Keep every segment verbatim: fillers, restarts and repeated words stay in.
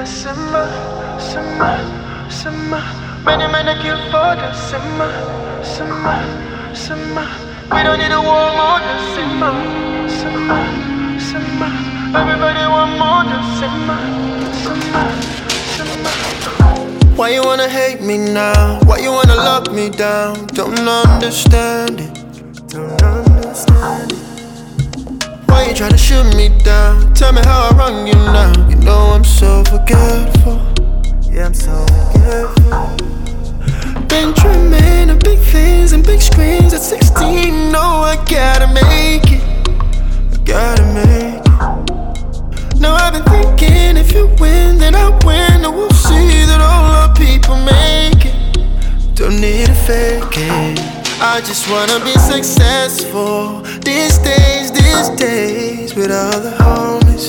the simmer, simmer, simmer. Many men are kill for the simmer, simmer, simmer. We don't need a war more than simmer, simmer, simmer. Everybody want more than simmer, simmer, simmer. Why you wanna hate me now? Why you wanna lock me down? Don't understand it, don't understand it. Why you tryna shoot me down? Tell me how I wrong you now. You know I'm so forgetful. Yeah, I'm so forgetful. Been dreaming of big things and big screens at sixteen. No, I gotta make it, I gotta make it. Now I've been thinking, if you win, then I win. And we'll see that all our people make it. Don't need to fake it. I just wanna be successful these days, these days, with all the homies.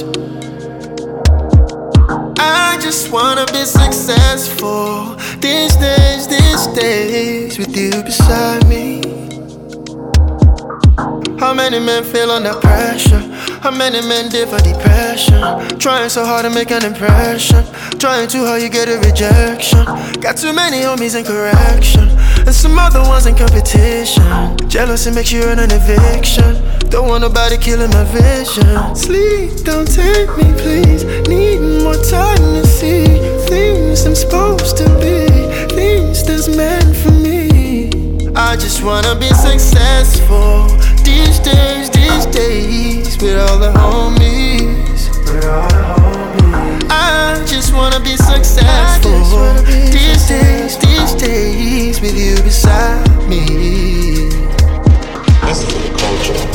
I just wanna be successful these days, these days, with you beside me. How many men feel under pressure? How many men live for depression? Trying so hard to make an impression. Trying too hard, you get a rejection. Got too many homies in correction, and some other ones in competition. Jealousy makes you earn an eviction. Don't want nobody killing my vision. Sleep, don't take me, please. Need more time to see things I'm supposed to be, things that's meant for me. I just wanna be successful these days, these days, with all the homies, with all the homies. I just wanna be successful wanna be these successful. days, these days, with you beside me. This is the culture.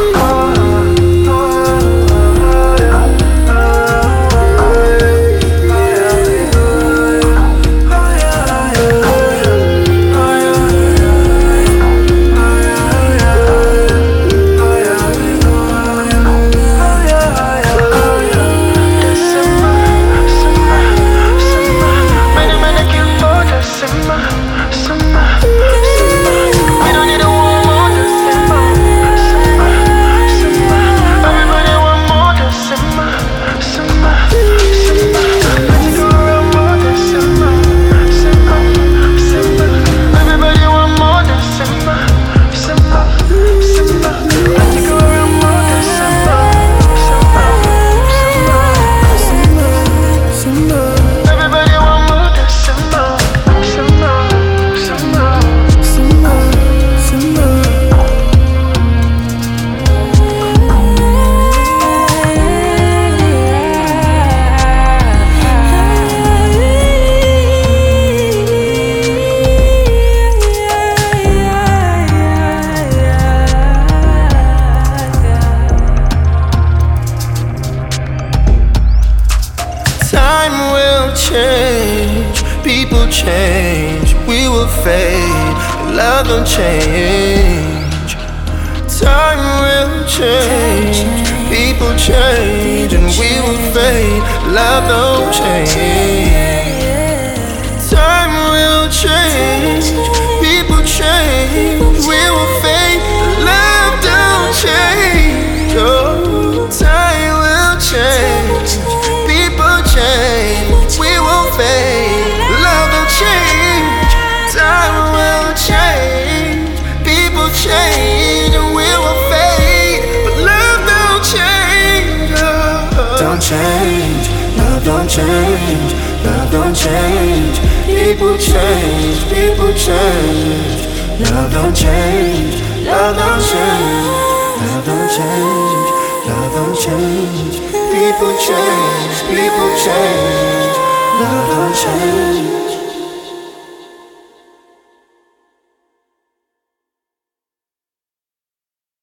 Time will change, people change, we will fade, love don't change. Time will change, people change, and we will fade, love don't change. Time will change, people change, we will fade, love don't change. Oh, time will change, people change, we will fade, love will change. Time will change, people change, and we will fade, but love don't change. Oh. Don't change, love don't change, love don't change. People change, people change. Love don't change, love don't change, love don't change, love don't change. People change, people change, love don't change.